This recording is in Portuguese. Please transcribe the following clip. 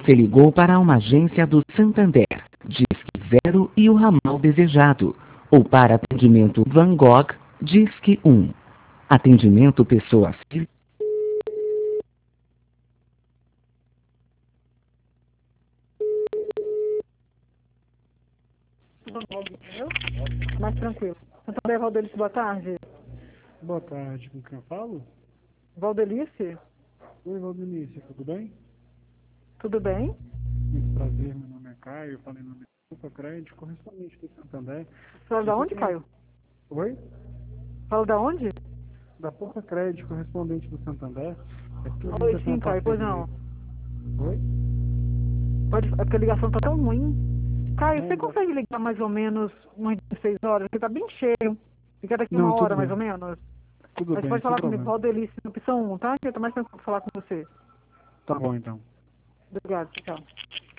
Você ligou para uma agência do Santander. Disque 0 e o ramal desejado. Ou para atendimento Van Gogh, Disque 1. Atendimento pessoa física. Entendeu? Mais tranquilo. Santander Valdelice, boa tarde. Boa tarde, com quem eu falo? Valdelice, Oi, Valdenice, tudo bem? tudo bem? Muito prazer, meu nome é Caio, eu falei no nome do Crédito, correspondente do Santander. Fala da onde, Caio? Oi? Fala da onde? Da Porta Crédito, correspondente do Santander. É porque a Oi, gente tem sim, uma Caio, pois não. parceria. Oi? Pode, é porque a ligação tá tão ruim. Caio, você Não, consegue ligar mais ou menos umas 16 horas? Porque tá bem cheio. Fica daqui não, uma tudo hora, mais ou bem. menos. Tudo Mas bem, pode sem falar comigo, problema. Valdelice, na opção 1, tá? Que eu tô mais tranquilo de falar com você. Tá bom, então. Obrigado, tchau.